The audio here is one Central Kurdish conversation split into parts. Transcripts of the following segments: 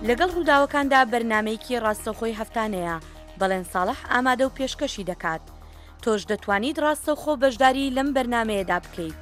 لەگەڵ ڕووداوەکاندا بەرنامەیەکی ڕاستەوخۆی هەفتانەیە بەڵێن ساڵح ئامادە و پێشکەشی دەکات. تۆش دەتوانیت ڕاستەوخۆ بەشداری لەم بەرنامەیەدا بکەیت.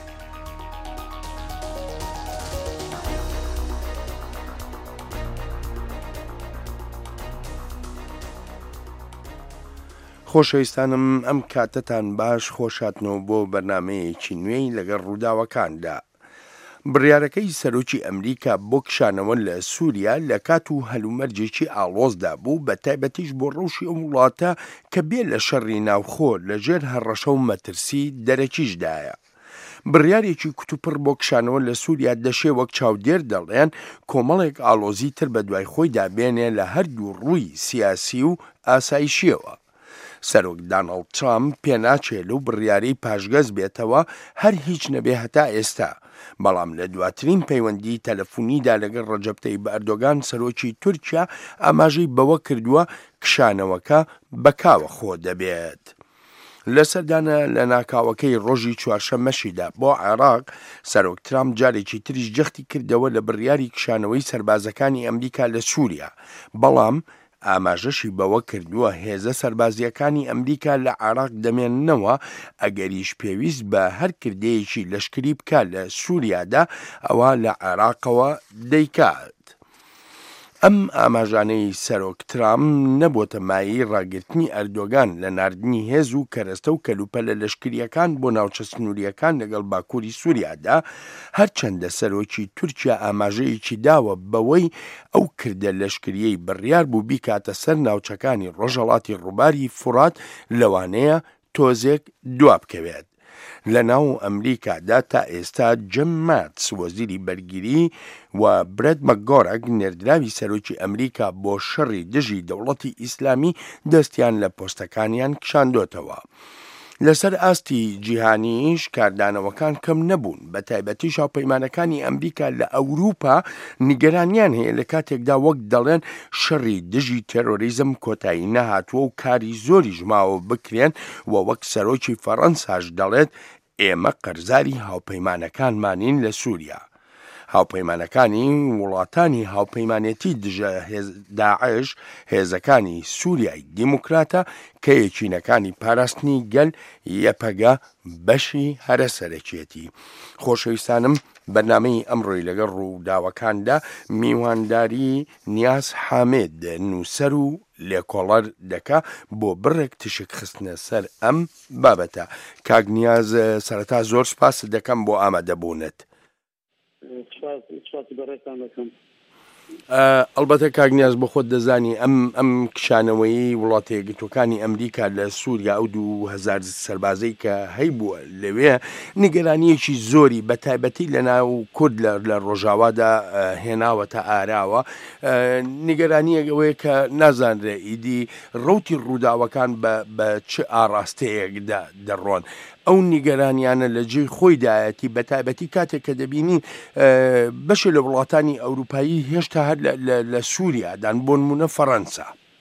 خۆشەویستانم ئەم کاتتان باش خۆشاتنەوە بۆ بەرنمەیەکی نوێی لەگەڵ ڕووداوەکاندا. بڕیارەکەی سەرۆکی ئەمریکا بۆ کشانەوە لە سووریا لە کات و هەلومەرجێکی ئاڵۆزدا بوو، بە تایبەتیش بۆ ڕەوشی ئەم وڵاتە کە بێ لە شەڕی ناوخۆ لەژێر هەڕەشە و مەترسی دەرەکیشدایە. بڕیارێکی کتوپڕ بۆ کشانەوە لە سووریا دەشێ وەک چاودێر دەڵێن کۆمەڵێک ئاڵۆزی تر بە دوای خۆی دابێنێ لە هەردوو ڕووی سیاسی و ئاسایشیەوە. سەرۆک داناڵد ترامپ پێناچێت لەو بڕیارەی پاشگەز بێتەوە هەر هیچ نەبێ هەتا ئێستا، بەڵام لە دواترین پەیوەندی تەلەفۆنیدا لەگەڵ ڕەجەب تەیب ئەردۆغان سەرۆکی تورکیا ئاماژەی بەوە کردووە کشانەوەکە بەکاوە خۆ دەبێت. لەسەردانە لە ناکاوەکەی ڕۆژی چوارشەممەشیدا بۆ عێراق، سەرۆک ترامپ جارێکی تریش جەختی کردەوە لە بڕیاری کشانەوەی سەربازەکانی ئەمریکا لە سووریا، بەڵام ئاماژەشی بەوە کردووە هێزە سەربازیەکانی ئەمریکا لە عێراق دەمێننەوە ئەگەریش پێویست بە هەر کردەیەکی لەشکری بکە لە سووریادا ئەوە لە عێراقەوە دەیکات. ئەم ئاماژانەی سەرۆک ترامپ نەبووتە مایەی ڕاگررتنی ئەردۆغان لە ناردنی هێز و کەرەستە و کەلوپە لە لەشکریەکان بۆ ناوچە سنووریەکان لەگەڵ باکووری سووریادا، هەرچەندە سەرۆکی تورکیا ئاماژەیەکی داوە بەوەی ئەو کردە لەشکریەی بڕیار بوو بیکاتە سەر ناوچەکانی ڕۆژهەڵاتی ڕووباری فورات لەوانەیە تۆزێک دوا بکەوێت. لە ناو ئەمریکادا تا ئێستا جیم ماتس وەزیری بەرگری و برێد مەکگۆرەک نێردراوی سەرۆکی ئەمریکا بۆ شەڕی دژی دەوڵەتی ئیسلامی دەستیان لە پۆستەکانیان کشاندۆتەوە. لەسەر ئاستی جیهانیش کاردانەوەکان کەم نەبوون، بە تایبەتی هاوپەیمانەکانی ئەمریکا لە ئەوروپا نیگەرانیان هەیە لە کاتێکدا وەک دەڵێن شەڕی دژی تێرۆریزم کۆتایی نەهاتووە و کاری زۆری ژماوە بکرێن و وەک سەرۆکی فەڕەنساش دەڵێت ئێمە قەرزاری هاوپەیمانەکانمانین لە سووریا. هاوپەیمانەکانی وڵاتانی هاوپەیمانێتی دژە داعش هێزەکانی سووریای دیموکراتە کە یەکینەکانی پاراستنی گەل یەپەگە بەشی هەرە سەرەکیەتی. خۆشەویستانم، بەرنامەی ئەمڕۆی لەگەڵ ڕووداوەکاندا میوانداری نیاز حامێد نووسەر و لێکۆڵەر دەکا بۆ بڕێک تشک خستنە سەر ئەم بابەتە. کاک نیاز، سەرەتا زۆر سپاس دەکەم بۆ ئامادەبوونت. ئەلبەتە کاک نیاز بۆ خۆت دەزانی ئەم کشانەوەی وڵاتە یەکگرتووەکانی ئەمریکا لە سووریا ئەو 2000 سەربازەی کە هەیبووە لەوێ نیگەرانیەکی زۆری بە تایبەتی لە ناو کورد لە ڕۆژاوادا هێناوەتە ئاراوە. نیگەرانیەوەیە کە نازانرێ ئیدی ڕوتی ڕووداوەکان بە چ ئاڕاستەیەکدا دەڕۆن. ئەو نیگەرانیانە لە جێی خۆیدایەتی بە تایبەتی کاتێک کە دەبینین بەشێ لە وڵاتانی ئەوروپایی هێشتا هەر لە سووریادان بۆ نمونە فەڕەنسا.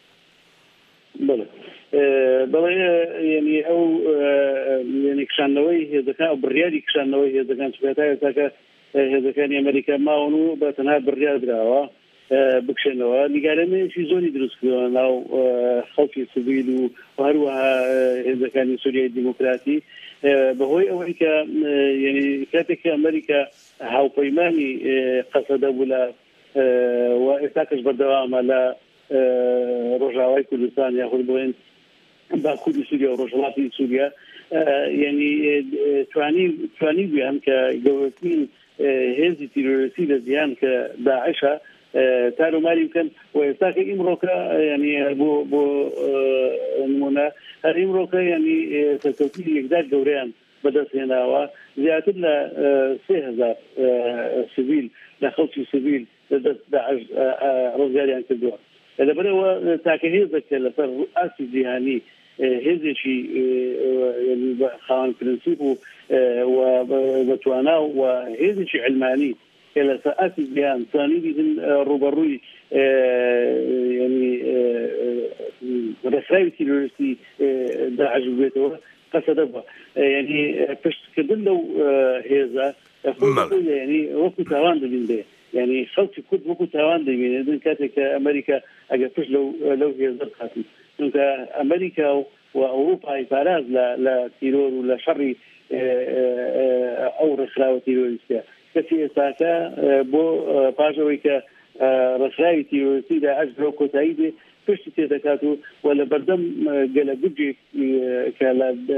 بەڵێ ینی ئەو کشانەوەی هێزەکان ئەو بڕیاری کشانەوەی هێزەکان سوێتایەتەکە هێزەکانی ئەمریکا ماون و بە تەنها بڕیار درراوە بکشێنەوە. نیگارانەیەکی زۆری دروست کردوە ناو خەڵکی سیڤیل و هەروەها هێزەکانی سووریای دیموکراتی بەهۆی ئەوەی کە ینی کاتێک کە ئەمریکا هاوپەیمانی قەسەدە بوو لە و ئێستاکەش بەردەوامە لە ڕۆژاوای کوردستان یاخود بڵێن باکووری سووریا و ڕۆژهەڵاتی سووریا، ینی توانی بیان کە گەورەترین هێزی تیرۆریستی لە جیهان کە داعشە تاروماری بکەن و ئێستاکە ئیمڕۆکە ینی بۆ نمونە هەر ئیمڕۆکە ینی سەرکەوتی یەکدار گەورەیان بەدەستهێناوە زیاتر لە 3000 سیڤیل لە خەڵکی سیڤیل لەدەست داعش ڕزگاریان کردووە. لەبەرەوە تاکە هێزێکە لەسەر ئاستی جیهانی هێزێکی خاوەن پرنسیپ و بەتوانا و هێزێکی علمانی کە لەسەر ئاستی جیهان توانی بیدن ڕوبەڕووی ینی ڕێکخراوی تیرۆریستی داعش بێتەوە قەسەدە بووە. ینی پشتکردن لەو هێزە ینی وەکو تاوان دەبین بێ يعني خەڵکی کورد وەکو تاوان دەبینێت کاتێک کە ئەمریکا ئەگەر پشت لەو هێزە بخاتن چونکە ئەمریکا و ئەوروپای پاراز لە تیرۆر و لە شەڕی ئەو ڕێکخراوە تیرۆریستە کەسی ئێستاکە بۆ پاشەوەی کە ڕێکخراوی تیرۆریستی داعش بۆ کۆتایی دێ پشتی تێدەکات و لە بەردەم گەلە گوجێک کە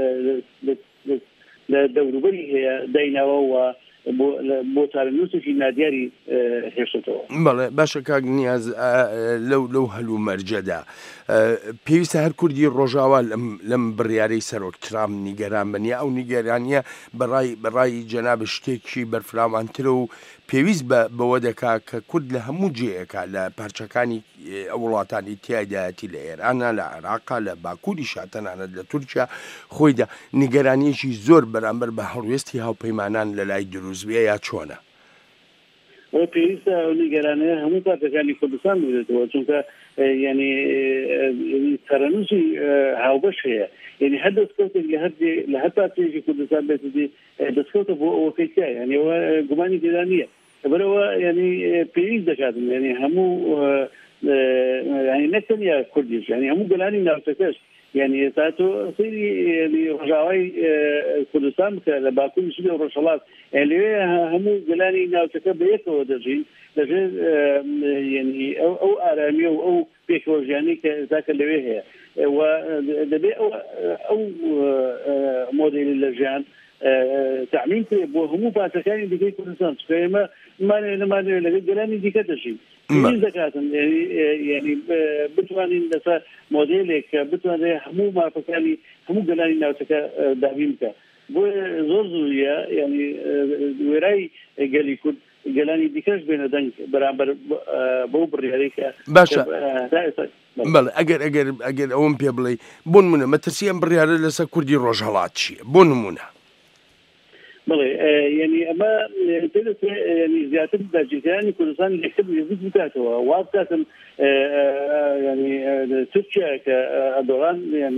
لە دەوروبەری هەیە دایناوە و بۆ چارەنووسێکی نادیاری هێشتەوە. بەڵێ باشە کاک نیاز لەو هەلوو مەرجەدا پێویستە هەر کوردی ڕۆژاوا لەم بڕیارەی سەرۆک ترامپ نیگەران بنیە ئەو نیگەرانیە بەڕای جەناب شتێکی بەرفراوانترە و پێویست بەوە دەکا کە کورد لە هەموو جێیەکە لە پارچەکانی ئەو وڵاتانی تیایدایەتی لە ئێرانە لە عێراقا لە باکووری شاتەنانەت لە تورکیا خۆیدا نیگەرانیەکی زۆر بەرامبەر بە هەڵوێستی هاوپەیمانان لە لای دروستبیە یا چۆنە؟ پێویستە ئەو نیگەرانەیە هەموو پارتەکانی کوردستان بێتەوە چونکە ینی تەرەنووسی هاوبەش هەیە ینی هەر دەستکەوتێک لە هەر پارتێکی کوردستان بێتی دەستکەوتە بۆ ئەوەکەی تیا ینی ئەوە گومانی تێدا نییە بەرەوە ینی پێویست دەکاتن ینی هەموو ینی نەتەنیا کوردیش ینی هەموو گەلانی ناوچەکەش يعني تاتو سيري رجاوي كردستان لا باكون شبه ورشلات اللي هم جلاني ناوتك بيكو درجين لجين يعني او ارامي او بيكوجاني ذاك اللي هي ودبي او موديل اللجان تعميم بو باسكاني ديكي كردستان فما ما جلاني ديك تشي زكاة يعني بتواني لسا موديلك بتواني همو ما فكاني همو جلاني ناوتك دابيمك بو زوزويا يعني وراي قالي كنت جلاني ديكاش بين دنك برابر بو برياليك باشا بله اگر اون پێ بڵێ بۆ نمونە مەترسیان بڕیارە لەسەر کوردی ڕۆژهەڵات چییە بۆ نمونە؟ بله يعني اما تدرس يعني زيادة الداجيتان كردستان يكتب يزيد بتاعته وابتاعتم يعني تركيا كأردوغان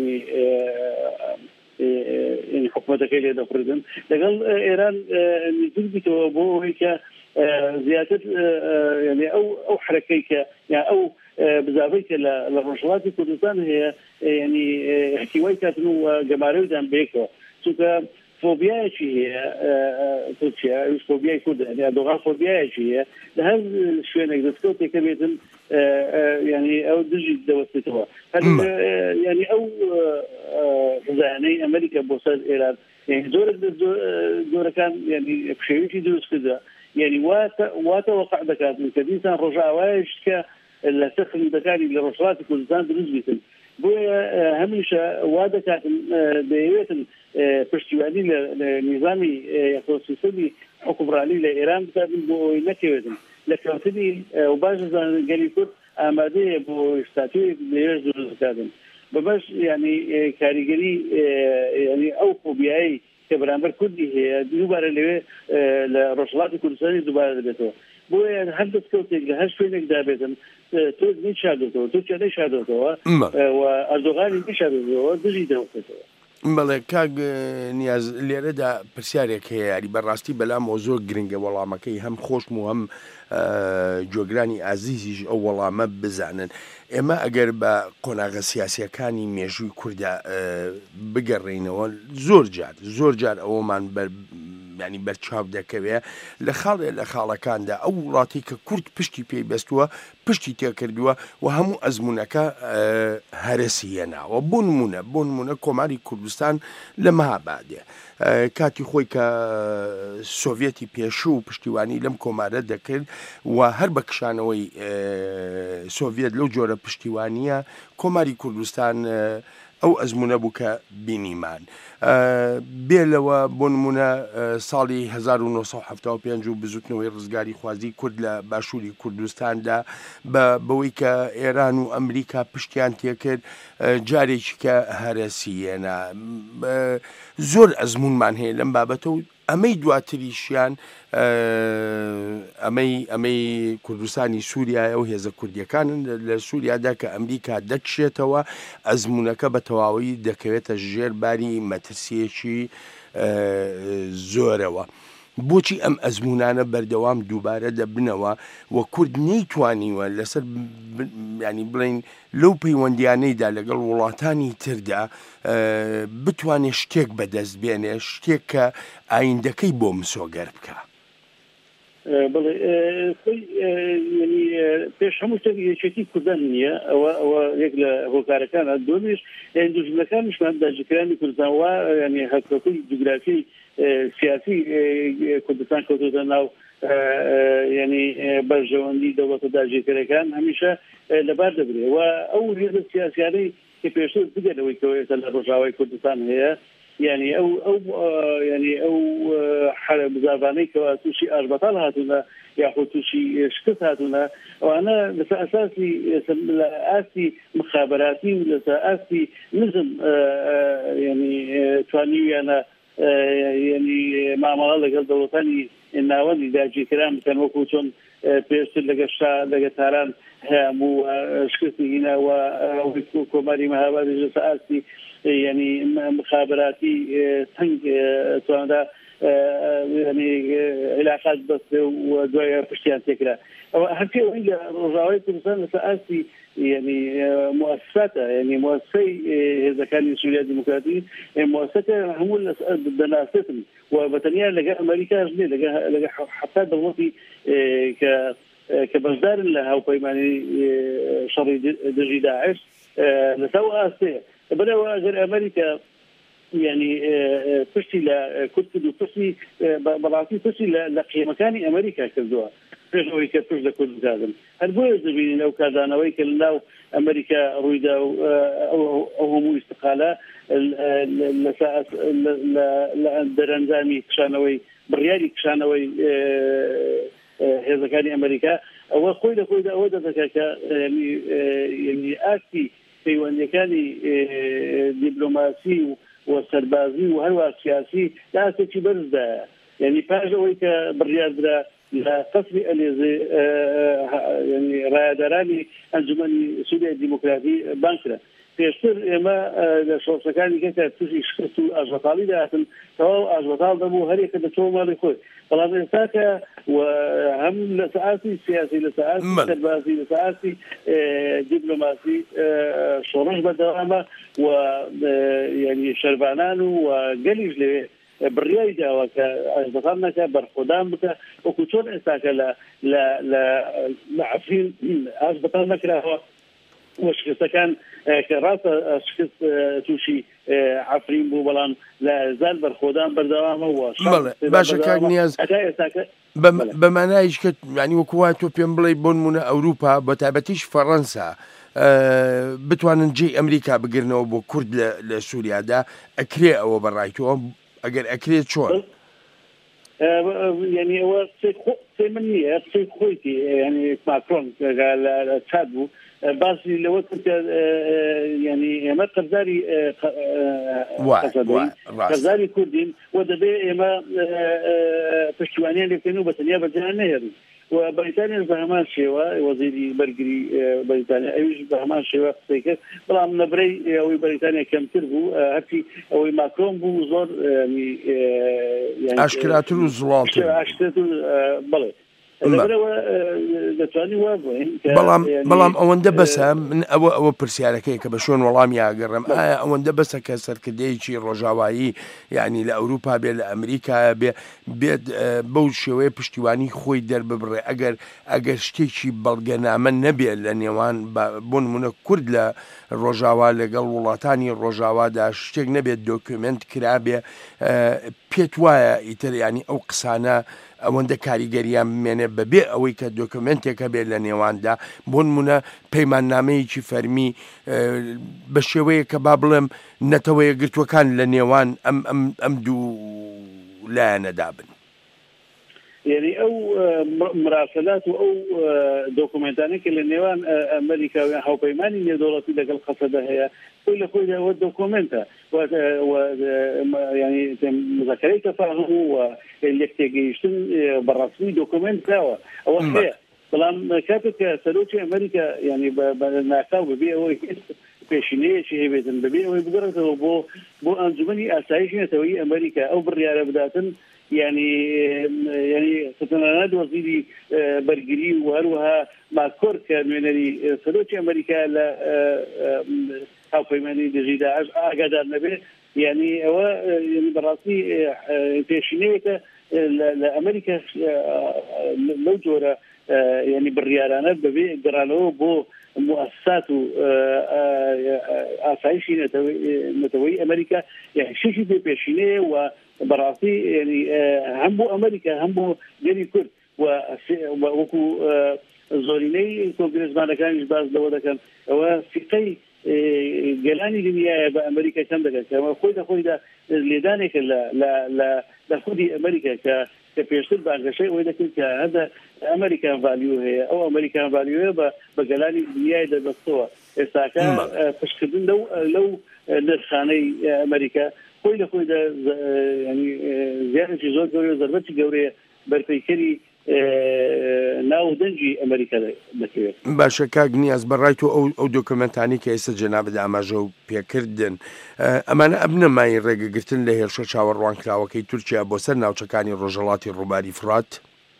يعني حكومتك اللي دفردن لقال إيران يزيد بتاعه بو هيك زيادة يعني أو حركيك يعني أو بزافيك للرشوات كردستان هي يعني احتواء كاتنو جماعي دام بيكو سوكا فوبيا شيء تركيا مش فوبيا كود يعني أردوغان فوبيا شيء لهذا شوية نقدر تقول كمية يعني أو دجي دوستها يعني أو زاني أمريكا بوصل إيران يعني دور كان يعني بشيء يدرس كذا يعني واتوقع ذكاء من كديسان رجع وايش ك اللي تخلي ذكاني لرشوات كردستان درجة بويا هميشه واده كاتم بيوت پشتیوانی لنظامی اقتصادی حکمرانی لإيران بتابين بو نكويتن لكوتني وباجزان قاليكوت آماده بو استاتوي ليرزو زكادن بمش يعني كاريجري يعني أو فوبياي كبرامبر كردي هي دوباره اللي لرشلات كردستاني دوباره بيتو بو يعني حدث كوتك هاش فينك دابتن تو نشادوتو تو نشادوتو وأردوغان نشادوتو دجي دوتو بەڵێ کاک نیاز لێرەدا پرسیارێک هەیە یاری بەڕاستی بەلامەوە زۆر گرنگە وەڵامەکەی هەم خۆشم و هەم جۆگرانی ئازیزیش ئەو وەڵامە بزانن ئێمە ئەگەر بە قۆناغە سیاسیەکانی مێژووی کووردا بگەڕێینەوە زۆر جار ئەوەمان ینی بەرچاو دەکەوێ لە خاڵەکاندا ئەو وڵاتی کە کورد پشتی پێی بەستووە پشتی تێکردووە و هەموو ئەزمونونەکە هەرسی هێناوە بۆ نمونە کۆماری کوردستان لە مەهابادێ کاتی خۆی کە سۆڤێتی پێشوو پشتیوانی لەم کۆمارە دەکرد و هەر بە کشانەوەی سۆڤێت لەو جۆرە پشتیوانیە کۆماری کوردستان ئەو ئەزمونە بوو کە بینیمان بێلەوە بۆ نمونە ساڵی 1975 و بزوتنەوەی ڕزگاری خوازی کورد لە باشووری کوردستاندا بەوەی کە ئێران و ئەمریکا پشتیان تێکرد جارێکی کە هەرەسیێنە زۆر ئەزمونمان هەیە لەم بابەتە و ئەمەی دواتریشیان ئەمەی کوردستانی سووریا و هێزە کوردیەکانن لە سووریادا کە ئەمریکا دەکشێتەوە ئەزمونونەکە بە تەواوی دەکەوێتە ژێر باری مەترسیەکی زۆرەوە بۆچی ئەم ئەزمونانە بەردەوام دووبارە دەبنەوە و کورد نەیتوانیوە لەسەر ینی بڵین لەو پەیوەندیانەیدا لەگەڵ وڵاتانی تردا بتوانێت شتێک بەدەست بێنێ، شتێک کە ئایندەکەی بۆ مسۆگەر بکە. بڵێ پێش هەموو شتێک یەکێتی کوردان نییە، ئەوە یەک لە هۆکارەکانە. دومیش دوژمنەکانیشمان داگیرکرانی کوردستان وا ینی هەرکەوتوی جوگرافی سیاسی کوردستان کەوتوتە ناو ینی بەرژەوەندی دەوڵەتە داگیرکەرەکان هەمیشە لەبار دەبرێ و ئەو هێزە سیاسیانەی کە پێشتر بگەنەوەی کەوێتە لە ڕۆژاوای کوردستان هەیە، يعني او بزافانەی کەوا تووشی ئاشبەتال هاتوونە یاخود تووشی شکست هاتوونە، ئەوانە لەسەر ئەساسی لە ئاستی مخابراتی و لەسەر ئاستی نزم يعني توانیویانە يعني مامەڵە لەگەڵ دەوڵەتانی ناوەندی داگیرکەران بکەن، وەکو چۆن پێشتر لەگە تاران هەموو شکستی هینەوە کۆماری مەهابادی لەسەر ئاستی يعني مخابراتي تنگ تواندا يعني علاقات بس ودوايا بشتيان تكرا او هكي وين رجاوي كردستان اساسي يعني مؤسساته يعني مؤسسي اذا كان سوريا الديمقراطيه مؤسسه هم الدناستم وبتنيا لقى امريكا لقى حتى دولتي كبزدار لها وبيماني شري دجي داعش لسوا اساسيه بلا غير امريكا يعني فشي لا كنت فشي بلاطي فشي لقيمكاني امريكا كذوها فشوي كفش لكل زادم البوي زبين لو كذا ويك لو امريكا رويدا او هم استقاله لساس لدرنزامي كشانوي بريالي كشانوي هذا كان امريكا او قيد اود ذكاك يعني اكتي پەیوەندیەکانی دیبلۆماسی و سەربازی و هەروە سیاسی داستێکی بەرزدایە، یعنی پاش ئەوەی کە بڕیاردرا لە قەسری ئەلێزێ ینی ڕایەدارانی ئەنجومەنی سووریای دیموکراتی بانکرا. پێشتر ئێمە لە شۆڕشەکانی کە تووشی شکست و ئاژبەتاڵی داهاتن تەواو ئاژبەتاڵ دەبوو هەرێکە دەچۆ ماڵی خۆی، بەڵام ئێستاکە هەم لە سەعاتی سیاسی لە سەعاتی سەربازی لە سەعاتی دیبلۆماسی شۆڕش بەردەوامە و ینی شەربانان و گەلیش لێ بڕیای داوە کە ئاژبەتاڵ نەکە بەرخۆدان بکە، وەکو چۆن ئێستاکە لە عەفرین ئاژبەتاڵ نەکراوە وشکستەکان کە ڕاستە شکست تووشی عەفرین بوو، بەڵام لە زال بەرخۆدان بەردەوامە و باشە کاک نیاز بەمانایش کە ینی وەکووای تۆ پێم بڵێ بۆ نمونە ئەوروپا بە تایبەتیش فەڕەنسا بتوانن جێی ئەمریکا بگرنەوە بۆ کورد لە سووریادا، ئەکرێ ئەوە بەڕای تۆ؟ ئەگەر ئەکرێت چۆن؟ يعني هو قصي مني قصي خويتي يعني ماكرون قال تشادو باسي لو كنت يعني ما قرزاري قرزاري كردين ودبي ما فشوانيا اللي كانوا بتنيا بجانير وبريطانيا بهمان شيوا وزيري برجري بريطانيا ايش بهمان شيوا قصيك طبعا نبري او بريطانيا كم تربو هاتي او ماكرون بو زور يعني اشكالات الزلال اشكالات بلى بەڵام ئەوەندە بەسە من ئەوە پرسیارەکەی کە بە شوێن وەڵامی ئاگەڕم ئایا ئەوەندە بەسە کە سەرکردەیەکی ڕۆژاوایی یعنی لە ئەوروپا بێت لە ئەمریکا بێت بەو شێوەیە پشتیوانی خۆی دەرببڕێ ئەگەر شتێکی بەڵگەنامە نەبێت لە نێوان بۆ نمونە کورد لە ڕۆژاوا لەگەڵ وڵاتانی ڕۆژاوادا شتێک نەبێت دۆکیومنت کرابێ، پێت وایە ئیتر ینی ئەو قسانە ئەوەندە کاریگەریان بمێنێ بەبێ ئەوەی کە دۆکمنتێکە بێت لە نێواندا، بۆ نمونە پەیماننامەیەکی فەرمی بە شێوەیە کە با بڵێم نەتەوەیە گرتوەکان لە نێوان ئەم دوو لایەنەدا بن. يعني او مراسلات او دوكومنتاني كل نيوان امريكا او بيماني دولتي دغ القصده هي كل خويا والدوكومنتا و يعني مذكري تفاهم واللي يحتاجين بالرسمي دوكومنت او هي بلان كاتك سلوكي امريكا يعني بالناقه بي او بيشنيه شيء بيتن بي او بقدر بو انجمني اسايش توي امريكا او بالرياضه بداتن يعني ستنانات وزيري برگری و هروها ماکۆر کە نوێنەری سەرۆکی ئەمریکا لە هاوپەیمانی دژی داعش ئاگادار نەبێت يعني ئەوە بەڕاستی پێشینەیەکە لە ئەمریکا لەو جۆرە يعني بڕیارانە بەبێ گەڕانەوە بۆ مؤسسات و ئاسایشی نەتەوەی ئەمریکا يعني شەشی پێشینەیە و بەڕاستی يعني هەم بۆ ئەمریکا هەم بۆ گەلی کورد وەکو زۆرینەی کۆنگرێزمانەکانیش باز لەوە دەکەن ئەوە فیقەی گەلانی دنیاە بە ئەمریکا کەم دەکەن کەمە خۆیدا لێدانێکە لە خودی ئەمریکا کە پێشتر بانگەشەی ئەوەی دەکرد کە هەندە ئەمریکان ڤالیو هەیە ئەو ئەمریکان ڤالیوە بە گەلانی دنیای دەبەستەوە ئێستاکە پشتکردن لەو نرخانەی ئەمریکا خۆی لە خۆیدا ینی زیانێکی زۆر گەورە زەربەتی گەورەیە بەرپەیکەری ناو دەنجی ئەمریکا دەکەوێت. باشە کاک نیاز بەڕای تۆ ئەو دۆکمنتانی کە ئێستا جەنابەت ئاماژە و پێکردن ئەمانە ئەبنەمای ڕێگەگرتن لە هێرشە چاوەڕوانکراوەکەی تورکیا بۆ سەر ناوچەکانی ڕۆژهەڵاتی ڕووباری فرات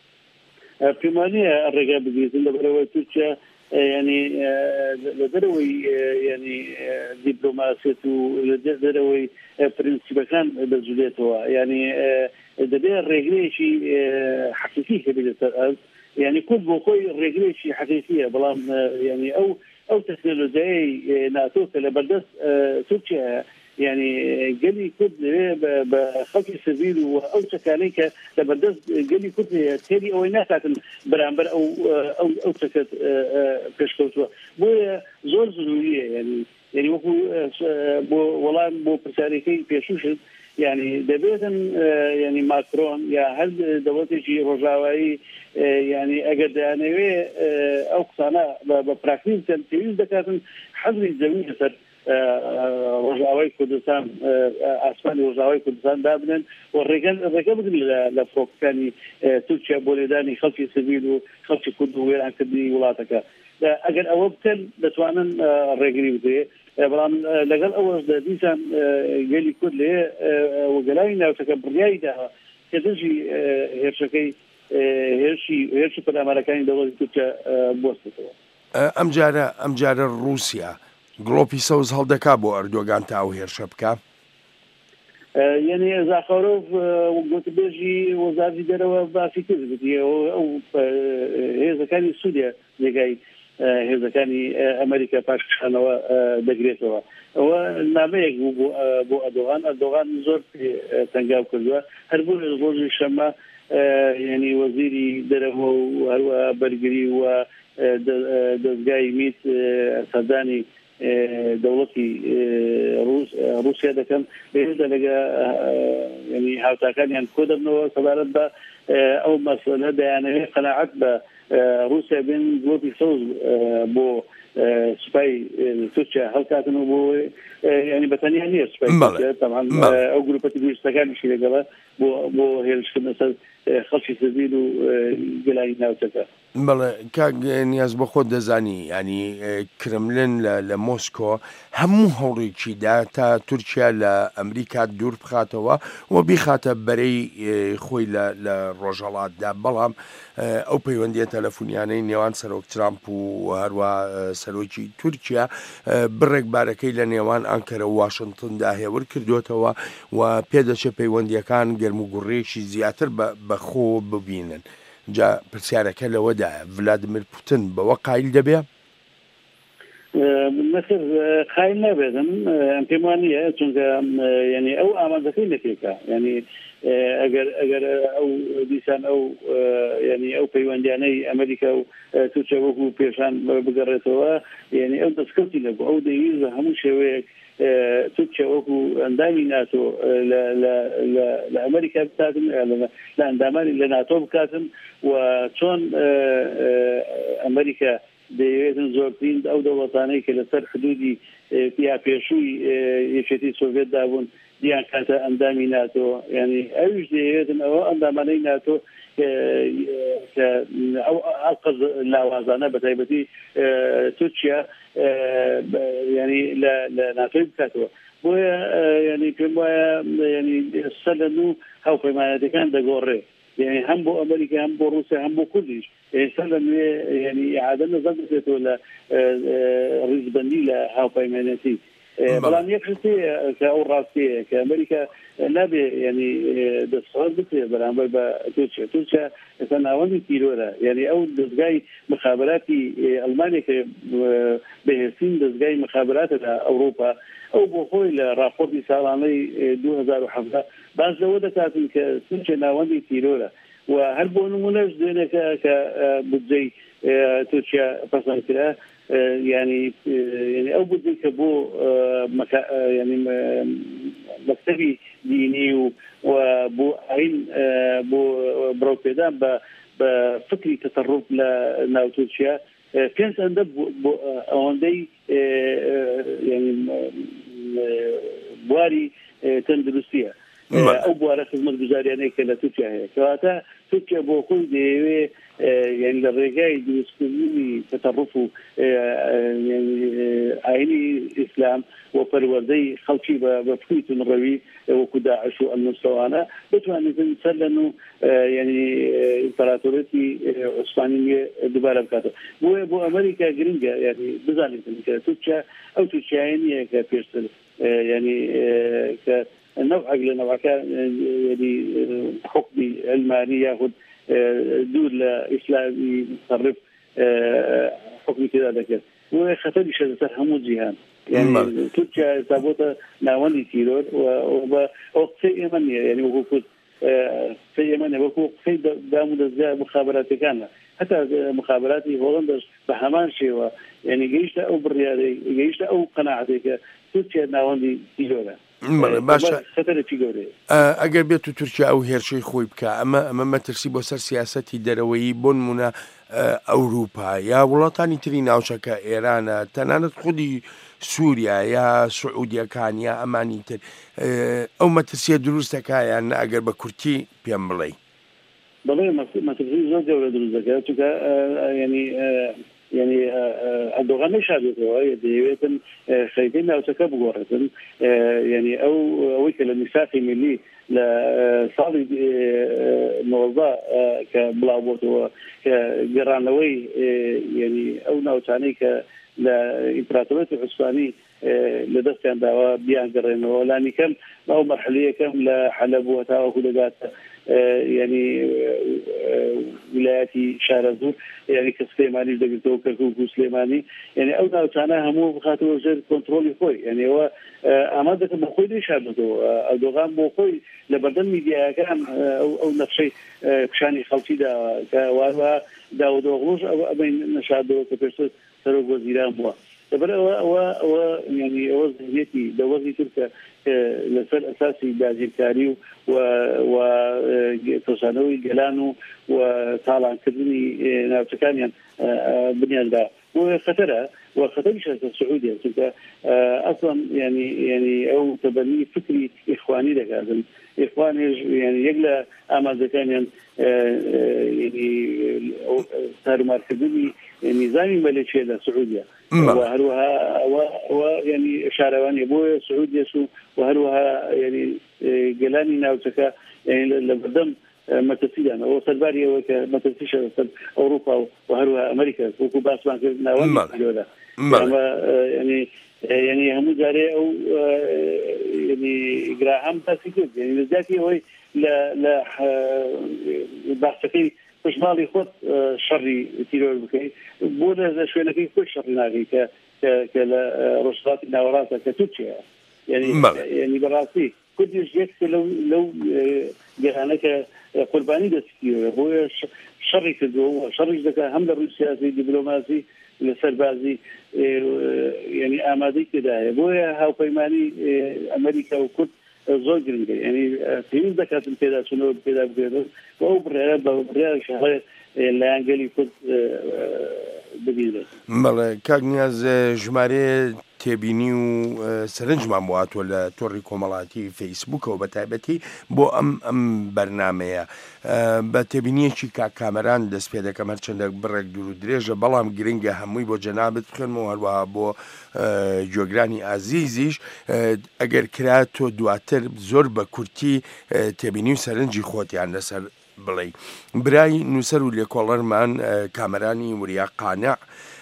پێمانەیە ڕێگا بگرێتن لەبەرەوەی تورکیا يعني لدروي يعني دبلوماسية ولدروي برنسيبكان بجليتها يعني دبي الرجلي شيء حقيقي كبير يعني كل بوقي الرجلي شيء حقيقية بلام يعني أو تكنولوجيا ناتو لبردس تركيا يعني قالي كود بخلق سبيل او تكاليك لبردس قالي كود تيري او نافعت برامبر او تكت كشكوتوا بو زور ضروريه يعني وكو والله بو برساليكي بيشوش يعني دبيتا يعني ماكرون يا هل دولتي روجاوي يعني اجد انوي او قصانا ببراكتيس تنفيذ دكاتن حظر الزميل سر ڕۆژاوای کوردستان ئاسمانی ڕۆژاوای کوردستان دابنن و ڕێگە بگرن لە فڕۆکەکانی تورکیا بۆ لێدانی خەڵکی سیڤیل و خەڵکی کورد و وێرانکردنی وڵاتەکە ئەگەر ئەوە بکەن دەتوانن ڕێگری بدرێ بەڵام لەگەڵ ئەوەشدا دیسان گەلی کورد لێ وەگەلاوی ناوچەکە بڕیاری داوە کە دژی هێرشەکەی هێرشی پەلامارەکانی دەوڵەتی تورکیا بۆستێتەوە. ئەم جارە رووسیا گڵۆپی سەوز هەڵدەکا بۆ ئەردۆگان تا ئەو هێرشە بکە يعني زاخروف گوتبێژی وەزارەتی دەرەوە باسی کرد ئەو هێزەکانی سوودیا لێگای هێزەکانی ئەمریکا پاشخانەوە دەگرێتەوە ئەوە نامەیەک بوو بۆ ئەردۆغان زۆر تەنگاو کردووە هەر بۆ ڕۆژی شەمە يعني وەزیری دەرەوە و هەروە بەرگری و دەستگای میت سەردانی دولتي روسيا دكان بهذا لقى يعني هاوتاكان يعني كودرنو صدارت با او مسألة ده يعني قناعات با روسيا بين جلوبي سوز بو سباي تركيا هل كاتنو بو يعني بتانية سباي طبعا او جلوباتي بيستكان شيء لقى بو هيرش مثلا خلشي سبيل وقلاي ناوتاكا بەڵێ کاک نیاز بە خۆت دەزانی ینی کرملن لە مۆسکۆ هەموو هەوڵێکیدا تا تورکیا لە ئەمریکا دوور بخاتەوە و بیخاتە بەرەی خۆی لە ڕۆژهەڵاتدا بەڵام ئەو پەیوەندیە تەلەفۆنیانەی نێوان سەرۆک ترامپ و هەروە سەرۆکی تورکیا بڕێکبارەکەی لە نێوان ئەنکەرە و واشنگتندا هێور کردوێتەوە و پێدەچێ پەیوەندیەکان گەرموگوڕێکی زیاتر بەخۆ ببینن. جا پرسیارەکە لەوەدایە ڤلادیمیر پوتین بەوە قایل دەبێ؟ مثل قایل نابێتم ئەم پێم وانە چونکە يعني ئەو ئامادەکەی نەکێکە يعني ئەگەر ئەو دیسان ئەو يعني ئەو پەیوەندیانەی ئەمریکا و تورکیا وەکو پێشان بگەڕێتەوە يعني ئەو دەستکەوتی لەبوو ئەو دەویستە هەموو شێوەیەک تورکیا وەکو ئەندامی ناتۆ لە ئەمریکا بکاتن لە ئەندامانی لە ناتۆ بکاتن و چۆن ئەمریکا دەیەوێتن زۆرترین ئەو دەوڵەتانەی کە لەسەر حدودی یا پێشووی یەکێتی سۆڤێت دابوون دیان کاتە ئەندامی ناتۆ ینی ئەوش دەیەوێتن ئەوە ئەندامانەی ناتۆ کە ئەو ئەڵقەز لاوازانە بە تایبەتی تورکیا ینی لە ناتۆی بکاتەوە بۆیە ینی پێم وایە ینی سەلەن و هاوپەیمانەتەکان دەگۆڕێ يعني هم بو أمريكا هم بو روسيا هم بو كلش سلم يعني إعادة نظام ولا رزبندي لها بايمانتي بلان يكشتي كأوراسي كأمريكا نبي يعني دستور بكرة بلان بتوشيا تناولني كيلورا يعني أول دزجاي مخابراتي ألمانيا بهسين دزجاي مخابرات أوروبا أو بخوي لراپورتي سالاني 2007 بعض زودة كاتن كسنشة ناوندي كيلورا وهل بونمونج دينا كبدزي تركيا فصل كلا يعني أو بدزي كبو يعني مكتبي ديني وبو عين بو بروكيدان بفكري تطرف لناو تركيا كانت عندها أوندي يعني بواري تندرسية أو بواري خدمة جزارية كلا تركيا هي كواتا تركيا بوكل ديوي يعني للرجاي ديسكولي تطرفوا يعني عيني إسلام وفروردي خلشي بفكيت الروي وكداعش والنصرانة بتواني تنسلنوا يعني إمبراطوريتي عثمانية دبارة بكاتو بو أمريكا جرينجا يعني بزاني تركيا أو تركيا كبيرسل يعني كنوع لنوع يعني حكمي علماني ياخذ دول إسلامي متصرف حكمي كذا ذكر وخطر شدة همو جهان يعني تركيا تابوتا ناوندي تيرور وقت يمني يعني وقت في يمني وقت في دامو دزا مخابرات كان حتى مخابراتي هولندا بهمان شيء يعني جيش أو بريادي جيش أو قناعتك تركيا ناوندي تيرورا باشە ئەگەر بێت و تورکیا ئەو هێرشەی خۆی بکە ئەمە مەترسی بۆ سەر سیاسەتی دەرەوەی بۆ نمونە ئەوروپا یا وڵاتانی تری ناوچەکە ئێرانە تەنانەت خودی سووریا یا سعودیەکان یا ئەمانی تر ئەو مەترسیە دروستەکە یان ئەگەر بە کورتی پێم بڵێ بەڵێ مەترسی زۆر گەورە دروست دەکات چونکە يعني الدوغان مش هذا ديوتن خايفين أو تكبوا ورثن يعني أو وكل النساء ملي لصالي موضوع كبلاوت وكجرانوي يعني أو نوتاني ك لإمبراطورية العثمانية لدست عندها بيان قرن ولاني كم أو مرحلية كم لحلب وكذا يعني ولاياتي شارزور يعني كسليماني دقيقتو كركوك سليماني يعني أو ناوتانا همو بخاطر وزير كنترولي خوي يعني هو أمادك بخوي دي شارزو الدوغان بخوي لبردن ميديا كان أو نفسي بشاني خلطي دا كوارها داود وغلوش أو أبين نشادو كبيرسو سروق وزيران بوا تبرع و يعني وزنيتي دوزي تلك لسر أساسي باجيركاري وتوسانوي جلانو وطالع كذني ناوتكانيا بنيان دا وخطر شركة السعودية تلك أصلا يعني أو تبني فكري إخواني لك هذا إخواني يعني يقلى أما كان يعني صاروا مركزني نظامي ماليشيا للسعودية وهروها يعني شارواني أبوه سعودية سو وهروها يعني جلاني ناوتكا يعني لبردم متسيانا وصلباريا وكمتسيشة أوروبا وهروها أمريكا وكوباس بانك ناوان يعني هم جاري أو يعني إجراءهم تسيكون يعني لذاتي هو لا بحثكي مش مالي خود شري تيرور بكي بودا شوية كي كل شري ناقي كرشدات النورات كتوتشيا يعني براسي كل يجيك لو جهانك قرباني دستيو هو شري كدو شري ذكاء هم للسياسي دبلوماسي للسربازي يعني آمادي كده بويا هاو قيماني أمريكا وكل زوجين يعني في ذكاء كده شنو كده بكده وبريا شهر لا ينقل كل بديله بله كاغنياز ژمارە تێبینی و سەرنجمان بواتوە لە تۆڕی کۆمەڵاتی فەیسبووکەوە بە تایبەتی بۆ ئەم بەرنمەیە بە تێبینیەکی کامەران دەست پێ دەکەم هەرچەندە بڕێک دوور و درێژە بەڵام گرنگە هەمووی بۆ جەنابەت بخێنمەوە هەروەها بۆ جۆگرانی ئازیزیش ئەگەر کرات تۆ دواتر زۆر بە کورتی تێبینی و سەرنجی خۆتیان لەسەر بڵێ برای نووسەر و لێکۆڵەرمان کامەرانی وریا قانع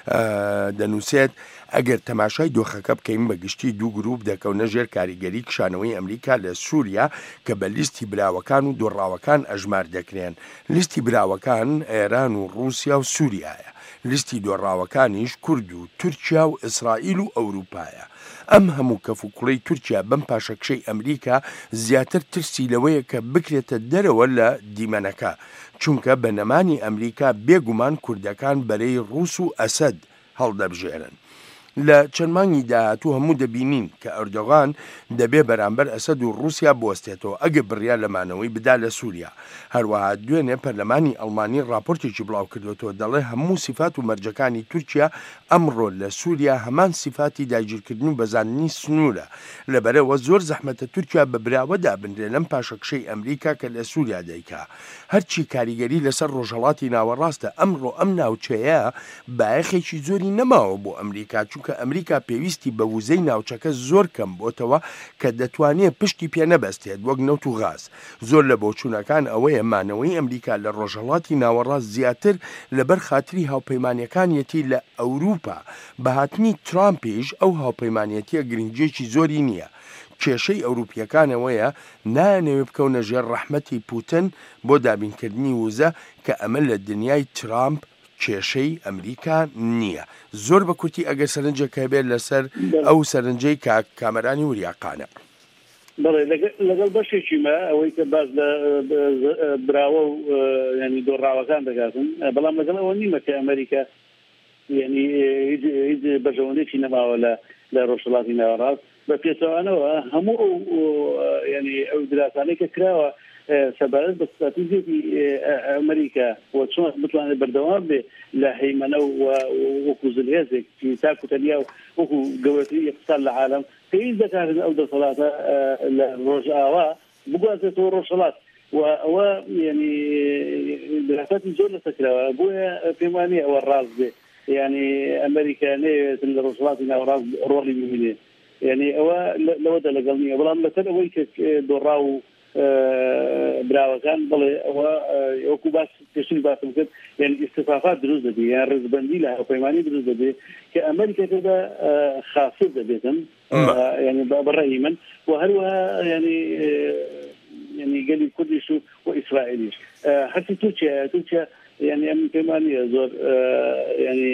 دەنووسێت ئەگەر تەماشای دۆخەکە بکەین بە گشتی دوو گروپ دەکەونە ژێر کاریگەری کشانەوەی ئەمریکا لە سووریا کە بە لیستی براوەکان و دۆڕاوەکان ئەژمار دەکرێن لیستی براوەکان ئێران و رووسیا و سووریایە لیستی دۆڕاوەکانیش کورد و تورکیا و ئیسرائیل و ئەوروپایە ئەم هەموو کەفوکوڵەی تورکیا بەم پاشەکشەی ئەمریکا زیاتر ترسی لەوەیە کە بکرێتە دەرەوە لە دیمەنەکە چونکە بە نەمانی ئەمریکا بێگومان کوردەکان بەرەی ڕووس و ئەسەد هەڵدەبژێرن لە چەند مانگی داهاتوو هەموو دەبینین کە ئەردۆغان دەبێ بەرامبەر ئەسەد و رووسیا بوەستێتەوە ئەگە بڕیا لەمانەوەی بدا لە سووریا هەروەها دوێنێ پەرلەمانی ئەڵمانی راپۆرتێکی بڵاو کردوەوە دەڵێ هەموو سیفات و مەرجەکانی تورکیا ئەمڕۆ لە سووریا هەمان سیفاتی داگیرکردن و بەزاننی سنوورە لەبەرەوە زۆر زەحمەتە تورکیا بە براوەدا بنرێ لەم پاشەکشەی ئەمریکا کە لە سووریا دەیکا هەرچی کاریگەری لەسەر ڕۆژهەڵاتی ناوەڕاستە ئەمڕۆ ئەم ناوچەیە بایەخێکی زۆری نەماوە بۆ ئەمریکا چونکە ئەمریکا پێویستی بە وزەی ناوچەکە زۆر کەم بۆتەوە کە دەتوانێت پشتی پێ نەبەستێت وەک نەوت و غاز زۆر لە بۆچوونەکان ئەوەیە مانەوەی ئەمریکا لە ڕۆژهەڵاتی ناوەڕاست زیاتر لەبەر خاتری هاوپەیمانیەکانیەتی لە ئەوروپا بەهاتنی ترامپیش ئەو هاوپەیمانیەتیە گرنگجێکی زۆری نییە کێشەی ئەوروپیەکانەوەیە نانەوێ بکەونە ژێر ڕەحمەتی پوتن بۆ دابینکردنی وزە کە ئەمە لە دنیای ترامپ کێشەی ئەمریکا نییە زۆر بە کورتی ئەگەر سەرنجەکە بێت لەسەر ئەو سەرنجەی کامەرانی وریاقانە بەڵێ لەگەڵ بەشێکی مە ئەوەی کە باز لە براوە و ینی دۆڕاوەکان دەگاتن بەڵام لەگەڵ ئەوە نیمە کە ئەمریکا ینی هیچ بەژەوەندێکی نەماوە لە ڕۆژهەڵاتی ناوەڕاست بە پێچەوانەوە هەموو ینی ئەو دراسانەی کە کراوە سەبارەت بە استراتیژیەتی ئەمریکا و چۆن بتوانێت بەردەوام بێ لە هەیمەنە و وەکو زلهێزێک تاکو تەنیا و وەکو گەورەترین اقتصاد لە عالەم پێویست دەکاتن ئەو دەسەڵاتە لە ڕۆژئاوا بگوازێتەوە ڕۆژهەڵات و ئەوە ینی دراساتی زۆر لەسەرکراوە بۆیە پێم وانییە ئەوە ڕاست بێ ینی ئەمریکا نەیەوێت لە ڕۆژهەڵاتی ناوەڕاست ڕۆڵی ببینێت ینی ئەوە لەوەدا لەگەڵ نییە بەڵام لەسەر ئەوەی کە دۆڕا و براوەکان بڵێ ئەوە وەکو باس پێشوی باسم کرد یعنی ئیستفاقات دروست دەبێت یان ڕێزبەندی لە هاوپەیمانی دروست دەبێت کە ئەمریکا تێدا خاسر دەبێتن ینی بەڕێی من و هەروەها ینی گەلی کوردیش و ئیسرائیلیش هەرچی تورکیا ینی ئەم پەیمانیە زۆر ینی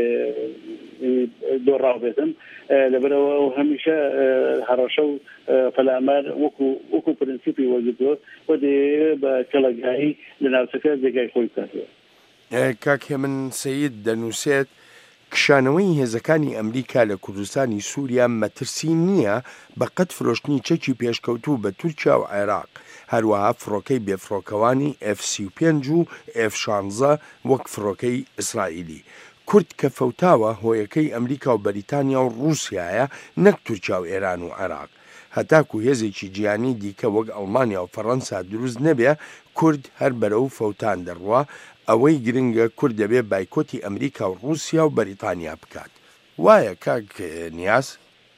دۆڕاو بێتن لەبەرەوە و هەمیشە هەڕەشە و فەلامار وەکو پرینسیپی وەرگرتووە و دێ بە کەڵەگایی لە ناوچەکە جێگای خۆی بکاتەوە کاک هێمن سەید دەنووسێت کشانەوەی هێزەکانی ئەمریکا لە کوردستانی سووریا مەترسی نییە بە قەت فرۆشتنی چەکی پێشکەوتوو بە تورکیا و عێراق هەروەها فڕۆکەی بێفڕۆکەوانی F-35 و F-16 وەک فڕۆکەی ئیسرائیلی کورد کە فەوتاوە هۆیەکەی ئەمریکا و بەریتانیا و رووسایە نەک تورکیا و ئێران و عێراق هەتاکو هێزێکی جیهانی دیکە وەک ئەڵمانیا و فەڕەنسا دروست نەبێ کورد هەر بەرەو فەوتان دەڕوا ئەوەی گرنگە کورد دەبێ بایکۆتی ئەمریکا و رووسیا و بەریتانیا بکات وایە کاک نیاز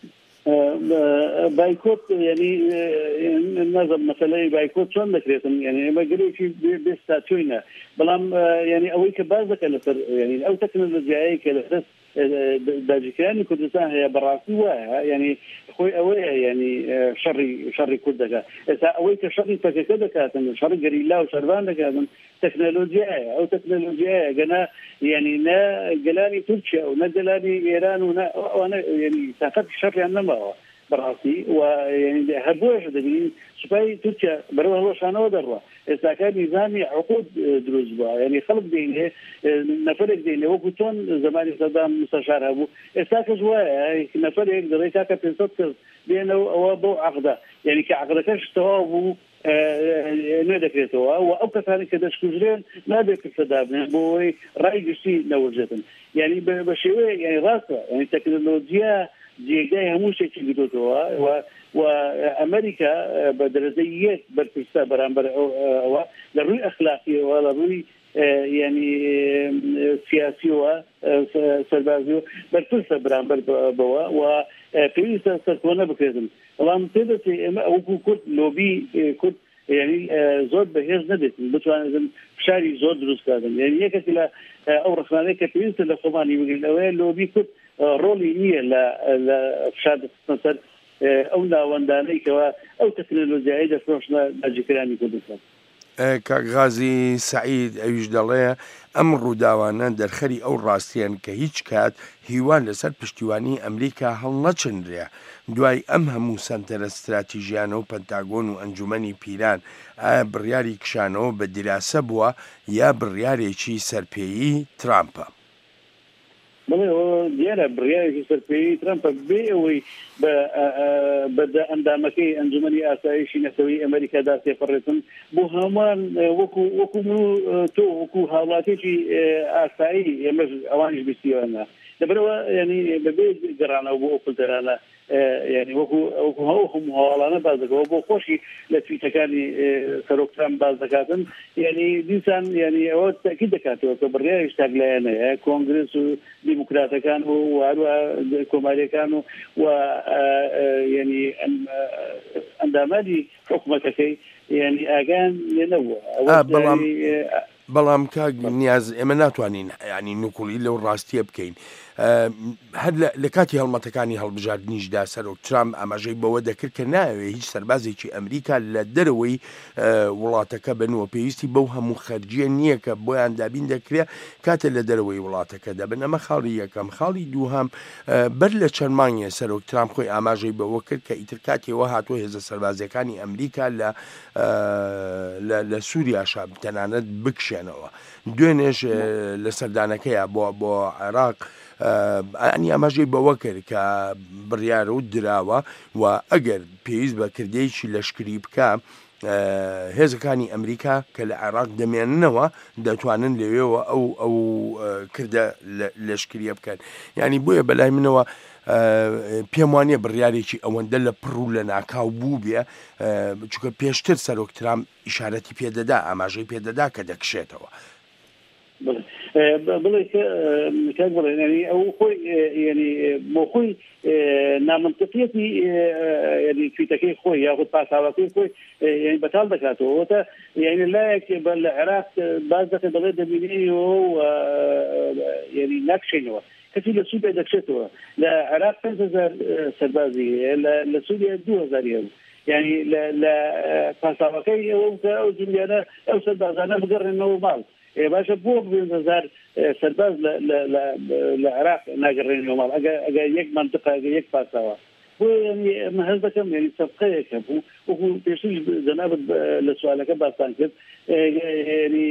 بایکۆت ینی نەزم مەسەلەی بایکۆت چۆن دەکرێتن ینی ئێمە گرێکی بێستاچۆینە بەڵام ینی ئەوەی کە باز دەکەن لەسەر ینی ئەو تەکنۆلۆژیایی کە لەدەست داگیرکرانی کوردستان هەیە بەڕاستی وایە ینی خۆی ئەوەیە ینی شەڕی کورد دەکات ئێستا ئەوەی کە شەڕی پەکەکە دەکاتن شەڕی گەریلا و شەروان دەکاتن تەکنۆلۆژیایە ئەو تەکنۆلۆژیایە گەنا ینی نە گەلانی تورکیا و نە گەلانی ئێران و ینی تاقەت شەڕیان نەماوە بەڕاستی و هەر بۆیش دەبین سوپای تورکیا بەرەو هەڵۆشانەوە دەڕوە ئێستاکە نیزامی عقود دروست بووە ینی خەڵک دێنێ نەفرێک دێنێ وەکو چۆن زمانی سەدام مستەشار هەبوو ئێستا کەس وایە نەفرێک دەڕێ کاکە 500 کەس دێنەوە ئەوە بۆ عەقدە ینی کە عەقدەکەش تەواو بوو نوێ دەکرێتەوە و ئەو کەسانی کە دەشکوژرێن نابێت کەسەدا بنێن بۆ ئەوەی ڕای گشتی نەوەژێتن ینی بە شێوەیە ینی ڕاستە ینی تەکنۆلۆژیا جێگای هەموو شتێکی گرتووە و ئەمریکا بە دەرەجەی یەک بەرپرسە بەرامبەر ئەوە لە ڕووی ئەخلاقیەوە لە ڕووی ینی سیاسیەوە سەربازیەوە بەرپرسە بەرامبەر بەوە و پێویستە سەرکۆنە بکرێتن بەڵام پێدەچێت ئێمە ئەوکو کورد لۆبی کورد یعنی زۆر بەهێز نەدێتن بتوانێتن فشاری زۆر دروستکردن یعنی یەکێکی لە ئەو ڕخنانەیە کە پێویستە لە خۆمانی بگرین ئەوەیە لۆبی کورد ڕۆڵی نییە لە فشار سەر ئەو ناوەندانەی کەەوە ئەو تەکنۆلۆژیایی دەفرۆشنە لاجیکرانی کوردستان. کاغازی سعید ئەویش دەڵێ ئەم ڕووداوانە دەرخەری ئەو ڕاستیان کە هیچ کات هیوان لەسەر پشتیوانی ئەمریکا هەڵنەچندرێ دوای ئەم هەموو سنتەرە استراتیژیانە و پەنتاگۆن و ئەنجومەنی پیران ئایا بڕیاری کشانەوە بە دیراسە بووە یا بڕیارێکی سەرپێیی ترامپە؟ دیارە بڕیارێکی سەرپێیی ترامپە بێ ئەوەی بە ئەندامەکەی ئەنجومەنی ئاسایشی نەتەوەی ئەمریکادا تێپەڕێتن بۆ هەمان وەکو تۆ وەکو هاوڵاتێکی ئاسایی ئێمەش ئەوانیش بیستیوانە لەبەرەوە ینی بەبێ گەڕانەوە بۆ ئەو پلتەرانە ینی وەکو هەموو هەواڵانە باز دەکەەوە بۆ خۆشی لە تویتەکانی سەرۆکترام باز دەکاتن ینی دیسان ینی ئەوە تاکید دەکاتەوە کە بڕیاریش تاگلایەنەیە کۆنگرس و دیموکراتەکان و هەروە کۆماریەکان و ینی ئەندامانی حکوومەتەکەی ینی ئاگان لێ نەبووە بەڵام کاک نیاز ئێمە ناتوانین ینی نوکوڵی لەو ڕاستیە بکەین هەر لە کاتی هەڵمەتەکانی هەڵبژاردنیشدا سەرۆک ترامپ ئاماژەی بەوە دەکرد کە ناوێ هیچ سەربازێکی ئەمریکا لە دەرەوەی وڵاتەکە بنووە پێویستی بەو هەموو خەرجیە نییە کە بۆیان دابین دەکرێت کاتە لە دەرەوەی وڵاتەکە دەبن ئەمە خاڵی یەکەم. خاڵی دووهەم بەر لە چەند مانگێ سەرۆک ترامپ خۆی ئاماژەی بەوە کرد کە ئیتر کاتێەوە هاتووە هێزە سەربازەکانی ئەمریکا لە سووریاشا تەنانەت بکشێنەوە دوێنێش لە سەردانەکەیە بۆ عێراق ئەنی ئاماژەی بەوە کرد کە بڕیارە و دراوە و ئەگەر پێویست بە کردەیەکی لەشکری بکە هێزەکانی ئەمریکا کە لە عێراق دەمێننەوە دەتوانن لەوێەوە ئەو کردە لەشکریە بکەن ینی بۆیە بەلای منەوە پێم وانە بڕیارێکی ئەوەندە لە پڕ و لە ناکاو بوو بێ چونکە پێشتر سەرۆک ترامپ ئیشارەتی پێدەدا ئاماژەی پێدەدا کە دەکشێتەوە. بڵێ کاک بڵێ ینی ئەو خۆی ینی بۆ خۆی نامنطقیەتی ینی تویتەکەی خۆی یاخود پاساوەکەی خۆی ینی بەتاڵ دەکاتەوە تا ینی لایەک لە عێراق باز دەکە دەڵێ دەبینێنەوە و ینی ناکشێنەوە کەسی لە سووریا دەکشێتەوە لە عێراق 5,000 سەربازی لە سووریا 2,000 ینی لە پاساوەکەی ئەو جولیانە ئەو سەربازانە بگەڕێنەوە ماڵ باشە بۆ 2,000 سەرباز لە عێراق ناگەڕێنەوە ماڵ ئەگەر یەک منطقە ئەگەر یەک پاساوە بۆ ینی ئەمە هەز دەکەم ینی سەبقەیەکە بوو وەکو پێشتر جەنابەت لە سوالەکە باسان کرد ینی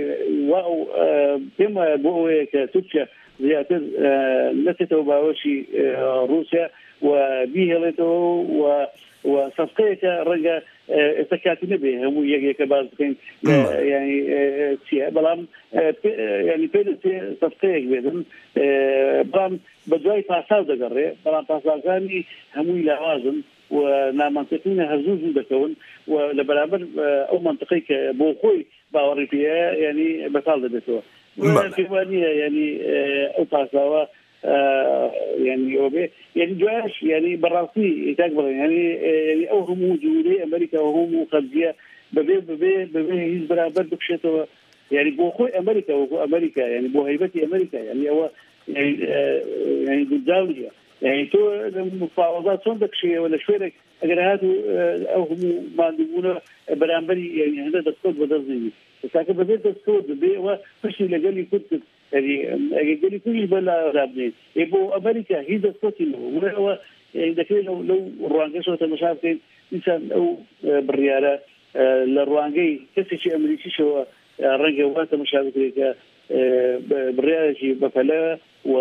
پێم وایە بۆ ئەوەیە کە تورکیا زیاتر نەچێتەوە باوەشی رووسیا و بیهێڵێتەوە و سەفقەیەکە ڕەنگە ئێستا کاتی نەبێ هەموو یەکێکە باز بکەین ینی چیە بەڵام ینی پێ سەفقەیەک بێتن بەڵام بە دوای پاساو دەگەڕێ بەڵام پاساوەکانی هەمووی لاوازن و نامەنطقینە هەرزوو دەکەون و لە بەرامبەر ئەو منطقەی کە بۆ خۆی باوەڕی پێە ینی بەتاڵ دەبێتەوە پێوانیە ینی ئەو پاساوە ینی ئەوبێ ینی دوایش ینی بەڕاستی تاک بڵێن ینی ئەو هەموو جوولەی ئەمریکا و هەموو خەرجیە بەبێ هیچ بەرامبەر بکشێتەوە ینی بۆ خۆی ئەمریکا وەکو ئەمریکا ینی بۆ هەیبەتی ئەمریکا ینی ئەوە ینی گونداویە ینی تۆ لە مفاوەزات چۆن دەکشێەوە لە شوێنێک ئەگەر هاتو ئەو هەموو ماندووبوونە بەرامبەری ینی هەندە دەستکەوت بەدەستێنی تاکە بەبێت دەستکەوت بێەوە پشتی لەگەلی کورد ئەگەری کوردی بەلا رابنێت بۆ ئەمریکا هیچ دەستکەوتی نەوە دەکرێت لەو ڕوانگەشەوە تەماشا بکەین ئینسان ئەو بڕیارە لە ڕوانگەی کەسێکی ئەمریکیشەوە ڕەنگە وا تەماشا بکرێت کە بڕیارێکی بەپەلە و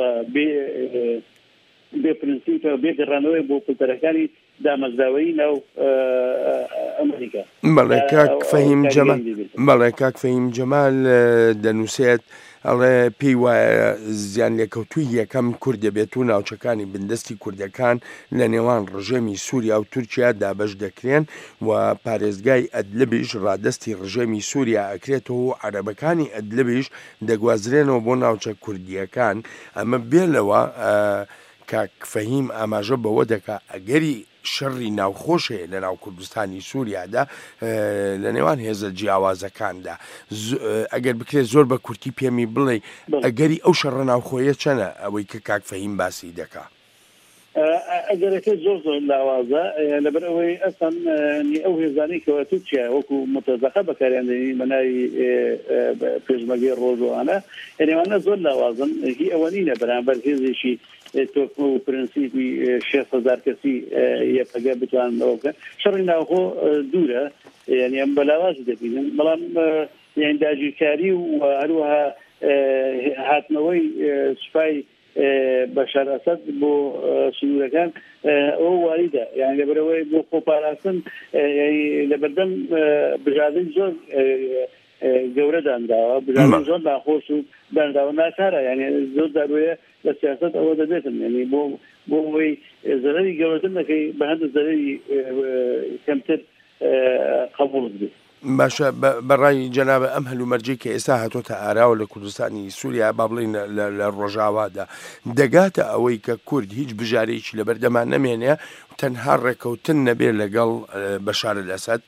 بێ پرینسیپە بێ گەڕانەوەی بۆ پلتەرەکانی دامەزراوەی ناو ئەمریکا. بەڵێ کاک فەهیم جەمال دەنووسێت ئەڵێ پێی وایە زیان لێکەوتووی یەکەم کورد دەبێت و ناوچەکانی بندستی کوردەکان لە نێوان ڕژێمی سووریا و تورکیا دابەش دەکرێن و پارێزگای ئەدلبیش ڕادستی ڕژێمی سووریا ئەکرێتەوە و عەرەبەکانی ئەدلبیش دەگوازرێنەوە بۆ ناوچە کوردیەکان. ئەمە بێلەوە کاک فەهیم ئاماژە بەوە دەکا ئەگەری شەڕی ناوخۆشەیە لە ناو کوردستانی سووریادا لە نێوان هێزە جیاوازەکاندا ئەگەر بکرێت زۆر بە کورتی پێمی بڵێ ئەگەری ئەو شەڕە ناوخۆیە چەنە ئەوەی کە کاک فەهیم باسی دەکا. ئەگەرەکە زۆر لاوازە لەبەر ئەوەی ئەسان ئەو هێزانی کەوە تووچیا وەکو متەزەقە بەکاریاندنی بەناوی پێشمەرگەی ڕۆژوانە ئەوانە زۆر لاوازن هی ئەوە نینە بەرامبەر هێزێکی تۆکمە و پرەنسیپی 6,000 کەسی یەکەگە بتوانەوە بکەن. شەڕی ناوخۆ دوورە، یعنی ئەم بەلاوازی دەبینن، بەڵام یعنی داگیرکاری و هەروەها هاتنەوەی سوپای بەشار ئەسەد بۆ سنوورەکان ئەوە واریدە، یعنی لەبەرەوەی بۆ خۆپاراستن لەبەردەم بژادەی زۆر گەورە دانراوە، بژادەی زۆر ناخۆش و دانراوە ناکارە، یعنی زۆر داروەیە لە سیاست ئەوە دەبێتن، یعنی بۆ ئەوەی زەرەری گەورەتر نەکەی بە هەندە زەرەری کەمتر قبول بێت. باشە بەڕای جەنابە ئەم هەلومەرجەی کە ئێستا هاتۆتە ئاراوە لە کوردستانی سووریا با بڵین لە ڕۆژاوادا دەگاتە ئەوەی کە کورد هیچ بژارێکی لەبەردەمان نەمێنێ تەنها ڕێکەوتن نەبێ لەگەڵ بەشار ئەسەد؟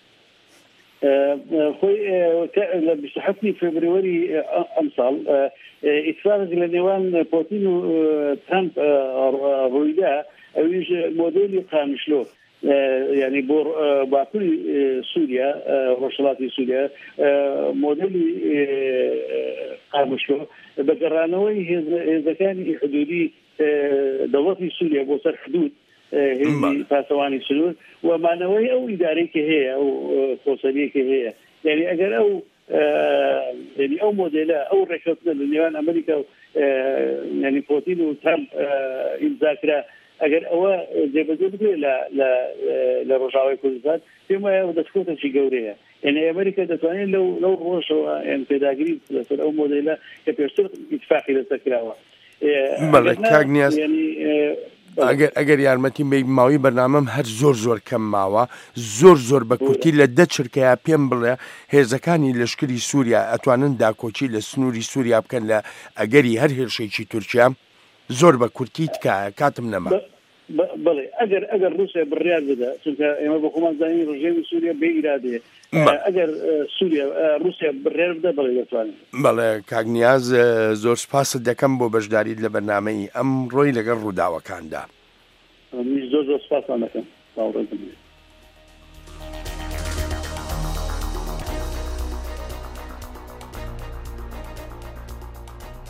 خۆی لە 27 فبرۆری ئەم ساڵ ئیتفاقێک لە نێوان پۆتین و ترامپ ڕوویدا، ئەویش مۆدێلی قامشلۆ، یعنی بۆ باکووری سووریا ڕۆژهەڵاتی سووریا مۆدێلی قامشلۆ بەگەڕانەوەی هێزەکانی حدودی دەوڵەتی سووریا بۆ سەر حدود هێزی پاسەوانی سنوور و مانەوەی ئەو ئیدارەیەکە هەیە ئەو خۆسەریەکە هەیە، یعنی ئەگەر ئەو مۆدێلە ئەو ڕێکەوتنە لە نێوان ئەمریکا و یعنی پۆتین و ترامپ ئیمزاکرا ئەگەر ئەوە جێبەجێ بکرێت لە ڕۆژاوای کوردستان پێم وایە دەستکەوتێکی گەورەیە، یعنی ئەمریکا دەتوانێت لەو ڕۆژەوە پێداگیری لەسەر ئەو مۆدێلە کە پێشتر ئیتفاقی لەسەر کراوە. ئەگەر یارمەتی ماوەی بەرنامەم هەر زۆر کەم ماوە زۆر بە کورتی لە دە چرکەیە پێم بڵێ هێزەکانی لەشکری سووریا ئەتوانن داکۆچی لە سنووری سووریا بکەن لە ئەگەری هەر هێرشێکی تورکیا؟ زۆر بە کورتی تکایە کاتم نەما. بڵێ ئەگەر رووسیا بڕیار بدە، چونکە ئێمە بە خۆمان زانین ڕژێمی سووریا بێ ئیرادەیە، ئەگەر رووسیا بڕیار بدە بڵێ دەتوانێت. بەڵێ کاگنیاز زۆر سپاست دەکەم بۆ بەشداریت لە بەرنامەی ئەم ڕۆی لەگەڵ ڕووداوەکاندا. زۆر سپاسان دەکەم.